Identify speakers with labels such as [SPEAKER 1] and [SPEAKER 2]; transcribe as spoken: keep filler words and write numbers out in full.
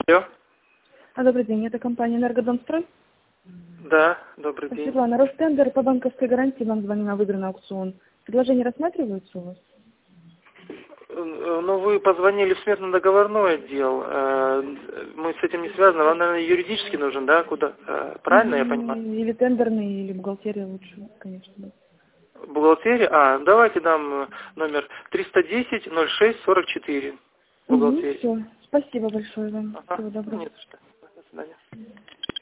[SPEAKER 1] Алло.
[SPEAKER 2] А, добрый день, это компания «Энергодомстрой».
[SPEAKER 1] Да, добрый день.
[SPEAKER 2] Светлана, Ростендер по банковской гарантии вам звоню на выигранный аукцион. Предложение рассматривается у вас?
[SPEAKER 1] Ну, вы позвонили в смертно-договорной отдел. Мы с этим не связаны. Вам, наверное, юридически нужен, да? Куда? Правильно я понимаю?
[SPEAKER 2] Или тендерный, или бухгалтерия лучше, конечно. Да.
[SPEAKER 1] Бухгалтерия? А, давайте дам номер триста десять ноль шесть сорок четыре.
[SPEAKER 2] Угу,
[SPEAKER 1] Бухгалтерия.
[SPEAKER 2] все. Спасибо большое вам.
[SPEAKER 1] Ага.
[SPEAKER 2] Всего доброго.
[SPEAKER 1] Нет, что. До свидания.